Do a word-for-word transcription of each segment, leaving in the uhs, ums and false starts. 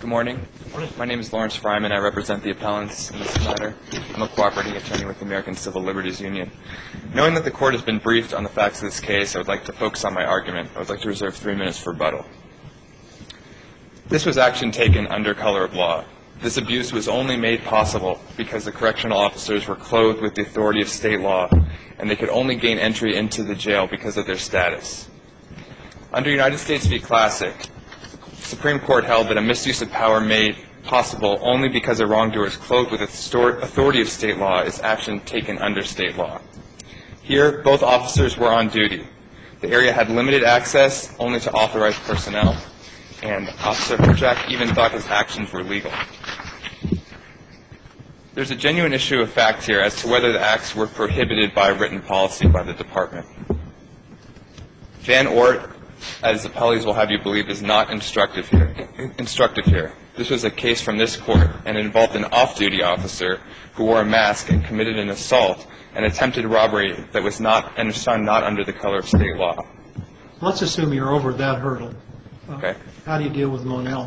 Good morning. My name is Lawrence Fryman. I represent the appellants in this matter. I'm a cooperating attorney with the American Civil Liberties Union. Knowing that the court has been briefed on the facts of this case, I would like to focus on my argument. I would like to reserve three minutes for rebuttal. This was action taken under color of law. This abuse was only made possible because the correctional officers were clothed with the authority of state law, and they could only gain entry into the jail because of their status. Under United States v. Classic, the Supreme Court held that a misuse of power made possible only because a wrongdoer is clothed with the authority of state law is action taken under state law. Here, both officers were on duty. The area had limited access only to authorized personnel, and Officer Herjak even thought his actions were legal. There's a genuine issue of fact here as to whether the acts were prohibited by written policy by the department. Van Oort, as appellees will have you believe, is not instructive here. Instructive here. This was a case from this court, and it involved an off-duty officer who wore a mask and committed an assault and attempted robbery that was not, and was found not under the color of state law. Let's assume you're over that hurdle. Uh, okay. How do you deal with Monell?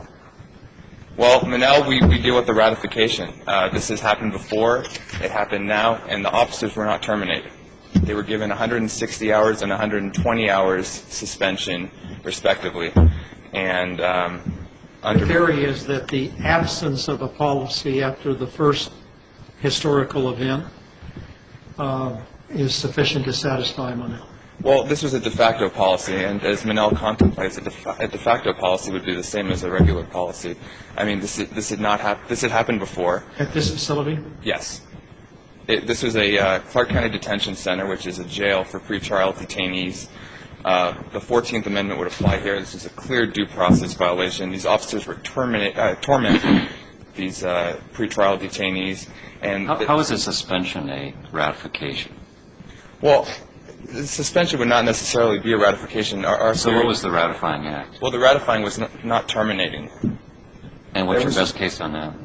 Well, Monell, we, we deal with the ratification. Uh, this has happened before, it happened now, and the officers were not terminated. They were given one hundred sixty hours and one hundred twenty hours suspension, respectively. And um, under the theory is that the absence of a policy after the first historical event uh, is sufficient to satisfy Monell. Well, this was a de facto policy, and as Monell contemplates, a de, fa- a de facto policy would be the same as a regular policy. I mean, this this had not hap- this had happened before. At this facility? Yes. It, this was a uh, Clark County Detention Center, which is a jail for pretrial detainees. Uh, the fourteenth Amendment would apply here. This is a clear due process violation. These officers were terminate, uh, tormenting these uh, pretrial detainees. And how, how is a suspension a ratification? Well, the suspension would not necessarily be a ratification. Our, our so theory, what was the ratifying act? Well, the ratifying was not, not terminating. And what's there your was, best case on that?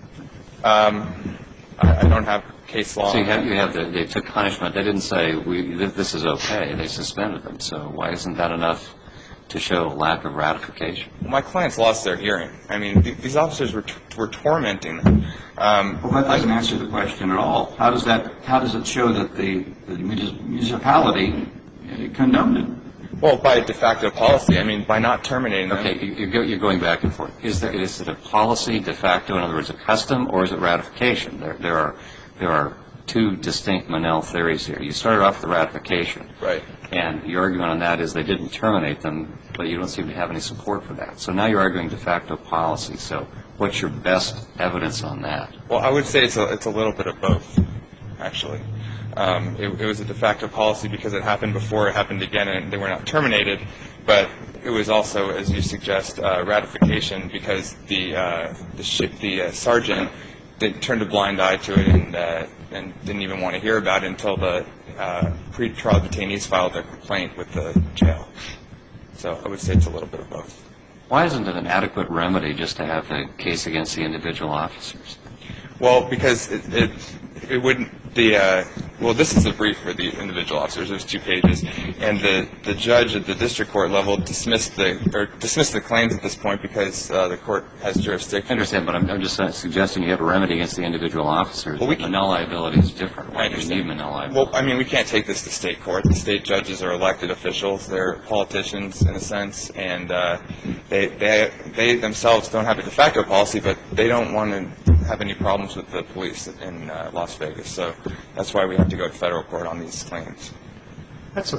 Um, I, I don't have case law. So you have, you have the, they took punishment. They didn't say we, this is okay. They suspended them. So why isn't that enough to show lack of ratification? My clients lost their hearing. I mean, th- these officers were t- were tormenting them. Um, well, that doesn't answer the question at all. How does that? How does it show that the, the municipality condoned it? Well, by de facto policy. I mean, by not terminating them. Okay, you, you're, you're going back and forth. Is there is it a policy, de facto, in other words, a custom, or is it ratification? There there are there are two distinct Monell theories here. You started off with the ratification. Right. And your argument on that is they didn't terminate them, but you don't seem to have any support for that. So now you're arguing de facto policy. So what's your best evidence on that? Well, I would say it's a, it's a little bit of both, actually. Um, it, it was a de facto policy because it happened before, it happened again, and they were not terminated. But it was also, as you suggest, uh, ratification because the uh, the, sh- the uh, sergeant did, turned a blind eye to it and uh, and didn't even want to hear about it until the uh, pre-trial detainees filed their complaint with the jail. So I would say it's a little bit of both. Why isn't it an adequate remedy just to have a case against the individual officers? Well, because it it, it wouldn't the uh, well, this is a brief for the individual officers. There's two pages, and the, the judge at the district court level dismissed the or dismissed the claims at this point because uh, the court has jurisdiction. I understand, but I'm, I'm just suggesting you have a remedy against the individual officers. Well, we Monell liability is different. Why do you need Monell liability? Well, I mean, we can't take this to state court. The state judges are elected officials. They're politicians in a sense, and uh, they they they themselves don't have a de facto policy, but they don't want to have any problems with the police in uh, Las Vegas. So that's why we have to go to federal court on these claims. That's a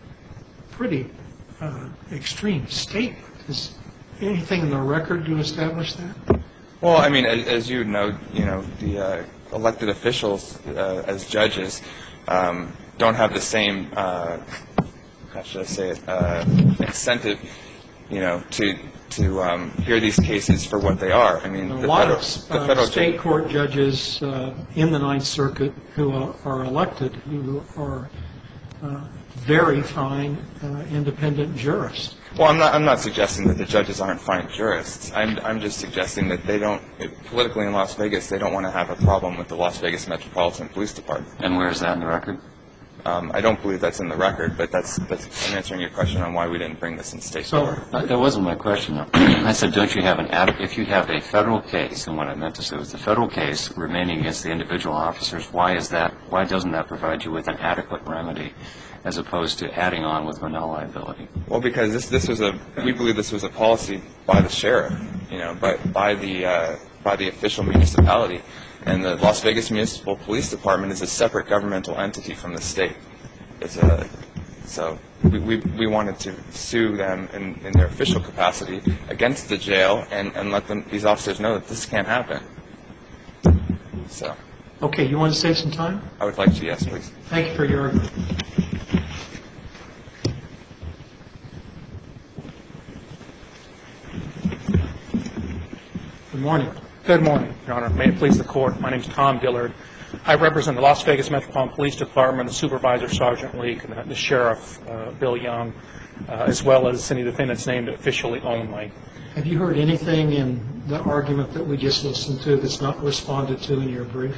pretty uh, extreme statement. Is anything in the record to establish that? Well, I mean, as, as you know, you know, the uh, elected officials uh, as judges um, don't have the same, uh, how should I say it, uh, incentive, you know, to to um, hear these cases for what they are. I mean, a the lot federal, of the uh, federal state judge, court judges uh, in the Ninth Circuit who are, are elected, who are uh, very fine, uh, independent jurists. Well, I'm not. I'm not suggesting that the judges aren't fine jurists. I'm. I'm just suggesting that they don't. Politically in Las Vegas, they don't want to have a problem with the Las Vegas Metropolitan Police Department. And where is that in the record? Um, I don't believe that's in the record, but that's, that's I'm answering your question on why we didn't bring this in state So- court. Uh, That wasn't my question, though. I said, don't you have an ad- if you have a federal case, and what I meant to say was the federal case remaining against the individual officers, why is that? Why doesn't that provide you with an adequate remedy, as opposed to adding on with Monell liability? Well, because this this was a we believe this was a policy by the sheriff, you know, by by the uh, by the official municipality, and the Las Vegas Municipal Police Department is a separate governmental entity from the state. It's a so we we, we wanted to sue them in, in their official capacity against the jail and, and let them these officers know that this can't happen. So Okay, you want to save some time? I would like to, yes, please. Thank you for your argument. Good morning. Good morning, Your Honor. May it please the Court. My name is Tom Dillard. I represent the Las Vegas Metropolitan Police Department, the Supervisor Sergeant Leak, and the Sheriff, uh, Bill Young, uh, as well as any defendants named officially only. Have you heard anything in the argument that we just listened to that's not responded to in your brief?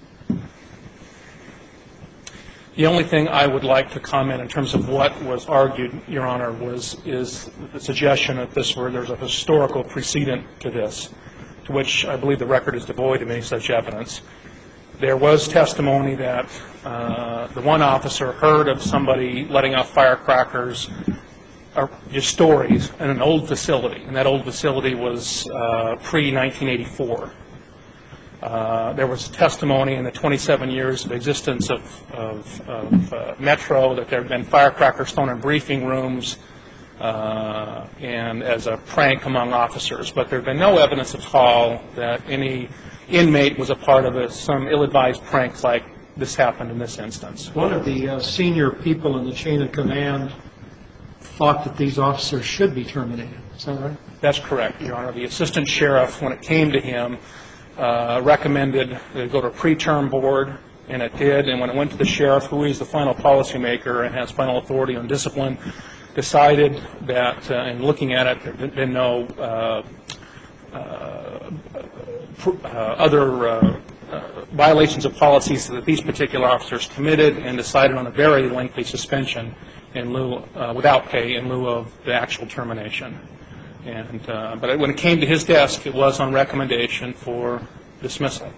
The only thing I would like to comment in terms of what was argued, Your Honor, was is the suggestion that this were there's a historical precedent to this, to which I believe the record is devoid of any such evidence. There was testimony that uh, the one officer heard of somebody letting off firecrackers, or just stories, in an old facility, and that old facility was uh, pre nineteen eighty-four. Uh, there was testimony in the twenty-seven years of existence of, of, of uh, Metro that there had been firecrackers thrown in briefing rooms uh, and as a prank among officers, but there had been no evidence at all that any inmate was a part of a, some ill-advised prank like this happened in this instance. One of the uh, senior people in the chain of command thought that these officers should be terminated. Is that right? That's correct, Your Honor. The assistant sheriff, when it came to him, uh, recommended that it go to a preterm board, and it did. And when it went to the sheriff, who is the final policymaker and has final authority on discipline, decided that, uh, in looking at it, there had been no uh, uh, uh, other uh, uh, violations of policies that these particular officers committed, and decided on a very lengthy suspension in lieu, uh, without pay in lieu of the actual termination. And, uh, but when it came to his desk, it was on recommendation for dismissal.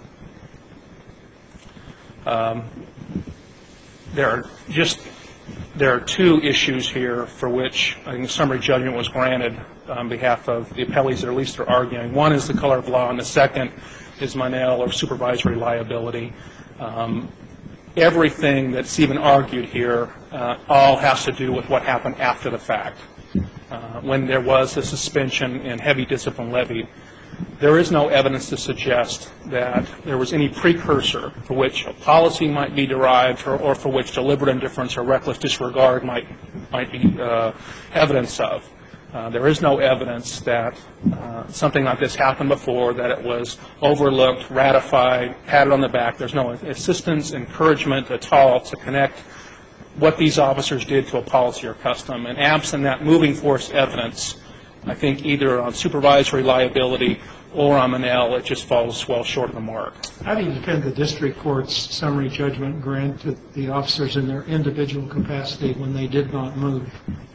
Um, there are just there are two issues here for which I think summary judgment was granted on behalf of the appellees that at least are arguing. One is the color of law, and the second is Monell or supervisory liability. Um, everything that's even argued here uh, all has to do with what happened after the fact. Uh, when there was a suspension and heavy discipline levied, there is no evidence to suggest that there was any precursor for which a policy might be derived or, or for which deliberate indifference or reckless disregard might, might be uh, evidence of. Uh, there is no evidence that uh, something like this happened before, that it was overlooked, ratified, patted on the back. There's no assistance, encouragement at all to connect what these officers did to a policy or custom. And absent that moving force evidence, I think either on supervisory liability or on Monell, it just falls well short of the mark. How do you defend the district court's summary judgment grant to the officers in their individual capacity when they did not move?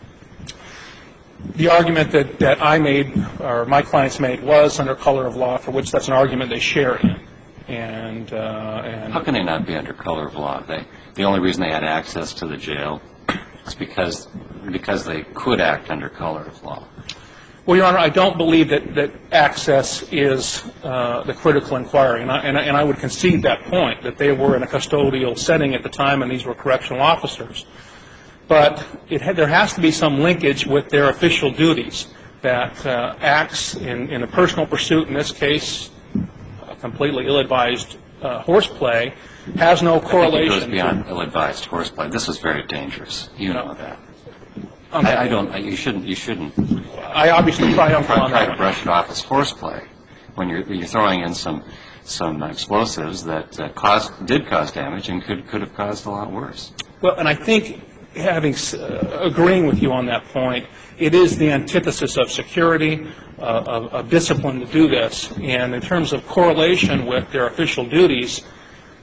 The argument that, that I made, or my clients made, was under color of law, for which that's an argument they share in. And, uh, and How can they not be under color of law? They, the only reason they had access to the jail is because because they could act under color of law. Well, Your Honor, I don't believe that, that access is uh, the critical inquiry, and I, and, I, and I would concede that point, that they were in a custodial setting at the time and these were correctional officers. But it had, there has to be some linkage with their official duties, that uh, acts in, in a personal pursuit, in this case, a completely ill-advised uh, horseplay, has no correlation. I think it goes beyond ill-advised horseplay. This was very dangerous. You know that. Okay. I, I don't. You shouldn't. You shouldn't. I obviously triumph try, on try that to one. brush it off as horseplay when you're you're throwing in some some explosives that uh, caused did cause damage and could could have caused a lot worse. Well, and I think, having uh, agreeing with you on that point, it is the antithesis of security, uh, of, of discipline to do this. And in terms of correlation with their official duties,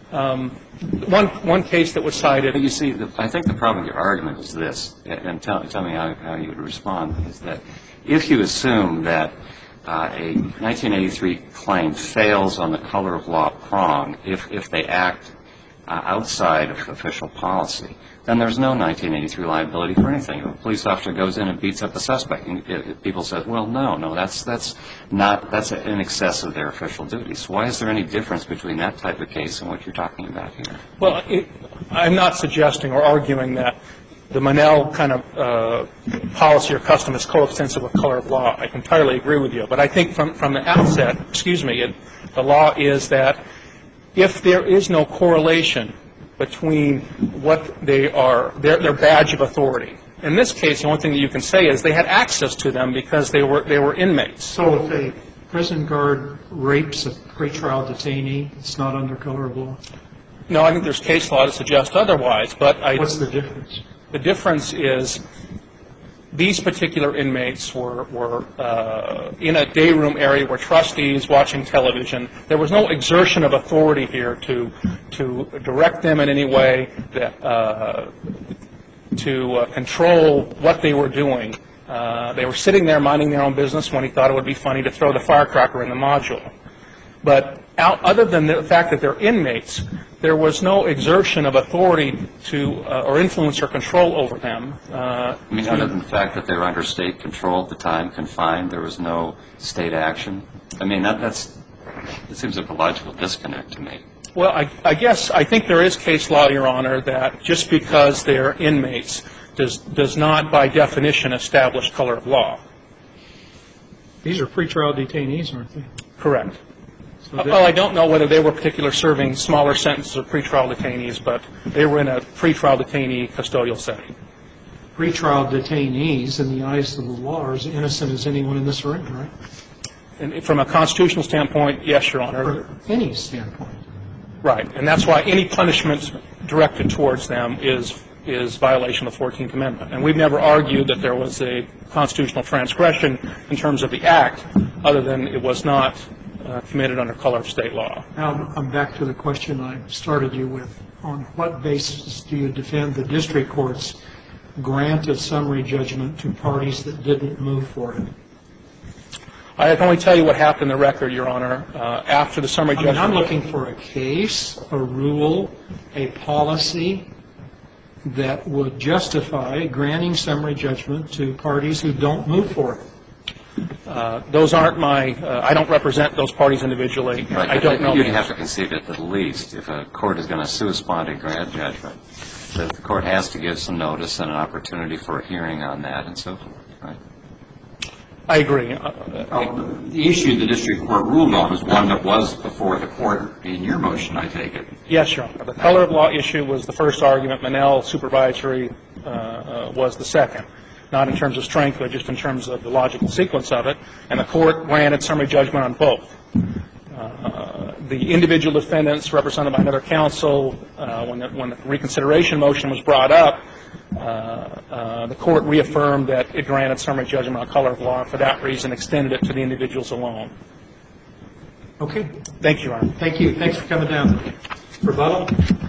Um, one one case that was cited. But you see, the, I think the problem with your argument is this, and tell, tell me how, how you would respond, is that if you assume that uh, a nineteen eighty-three claim fails on the color of law prong if, if they act uh, outside of official policy, then there's no nineteen eighty-three liability for anything. If a police officer goes in and beats up a suspect, and it, it, people say, well, no, no, that's that's not that's in excess of their official duties. Why is there any difference between that type of case and what you're talking about here? Well, it, I'm not suggesting or arguing that the Monell kind of uh, policy or custom is coextensive with color of law. I entirely agree with you. But I think from, from the outset, excuse me, it, the law is that if there is no correlation between what they are, their, their badge of authority. In this case, the only thing that you can say is they had access to them because they were they were inmates. So if a prison guard rapes a pretrial detainee, it's not under color of law? No, I think there's case law to suggest otherwise. But I, What's the difference? The difference is these particular inmates were, were uh, in a day room area where trustees watching television. There was no exertion of authority here to to direct them in any way, that, uh, to uh, control what they were doing. Uh, they were sitting there minding their own business when he thought it would be funny to throw the firecracker in the module. But out, other than the fact that they're inmates, there was no exertion of authority to uh, or influence or control over them. Uh, I mean, other than the fact that they were under state control at the time, confined, there was no state action. I mean, that, that's it seems like a logical disconnect to me. Well, I, I guess I think there is case law, Your Honor, that just because they're inmates does does not, by definition, establish color of law. These are pretrial detainees, aren't they? Correct. So Well, I don't know whether they were particularly serving smaller sentences of pretrial detainees, but they were in a pretrial detainee custodial setting. pretrial detainees, in the eyes of the law, are as innocent as anyone in this room, right? And from a constitutional standpoint, yes, Your Honor. From any standpoint. Right. And that's why any punishment directed towards them is is violation of the fourteenth Amendment. And we've never argued that there was a constitutional transgression in terms of the act, other than it was not uh, committed under color of state law. Now, I'm back to the question I started you with. On what basis do you defend the district court's grant of summary judgment to parties that didn't move for it? I can only tell you what happened in the record, Your Honor. Uh, after the summary I mean, judgment. I'm looking for a case, a rule, a policy that would justify granting summary judgment to parties who don't move for it. Uh, those aren't my, uh, I don't represent those parties individually. Right. I don't know. You'd have to concede at the least, if a court is going to sua sponte grant judgment, that the court has to give some notice and an opportunity for a hearing on that and so forth, right? I agree. Uh, Oh, the issue the district court ruled on was one that was before the court in your motion, I take it. Yes, Your Honor. The color of law issue was the first argument. Monell supervisory uh, uh, was the second. Not in terms of strength, but just in terms of the logical sequence of it. And the court granted summary judgment on both. Uh, the individual defendants represented by another counsel, uh, when, the, when the reconsideration motion was brought up, uh, uh, the court reaffirmed that it granted summary judgment on color of law, and for that reason extended it to the individuals alone. Okay. Thank you, Your Honor. Thank you. Thanks for coming down. Rebuttal?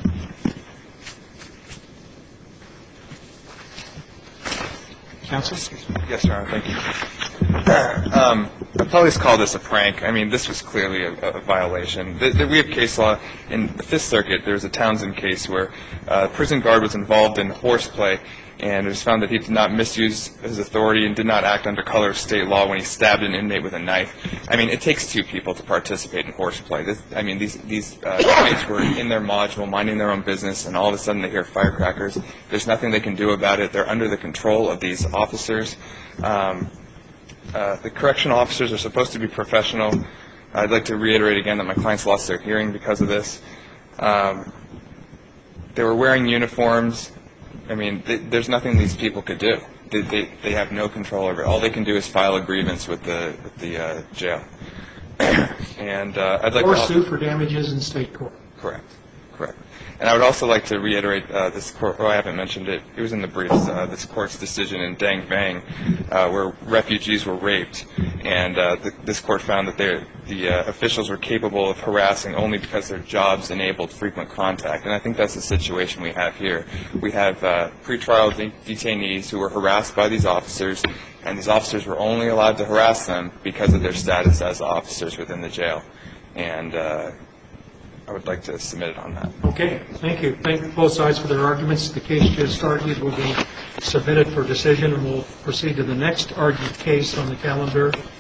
Counsel? Yes, Your Honor, thank you. Um, appellees call this a prank. I mean, this was clearly a, a violation. The, the, we have case law in the Fifth Circuit. There's a Townsend case where a prison guard was involved in horseplay, and it was found that he did not misuse his authority and did not act under color of state law when he stabbed an inmate with a knife. I mean, it takes two people to participate in horseplay. This, I mean, these these uh, inmates were in their module, minding their own business, and all of a sudden they hear firecrackers. There's nothing they can do about it. They're under the control of these officers. Um, uh, the correctional officers are supposed to be professional. I'd like to reiterate again that my clients lost their hearing because of this. Um, they were wearing uniforms. I mean, th there's nothing these people could do. They, they, they have no control over it. All they can do is file a grievance with the, with the uh, jail. and uh, I'd like Or to sue for damages in state court. Correct. Correct. And I would also like to reiterate uh, this court, oh, I haven't mentioned it, it was in the briefs, uh, this court's decision in Dang Bang, uh, where refugees were raped, and uh, th- this court found that they're- the uh, officials were capable of harassing only because their jobs enabled frequent contact. And I think that's the situation we have here. We have uh, pretrial de- detainees who were harassed by these officers, and these officers were only allowed to harass them because of their status as officers within the jail. And uh, I would like to submit it on that. Okay, thank you. Thank both sides for their arguments. The case just argued will be submitted for decision, and we'll proceed to the next argued case on the calendar,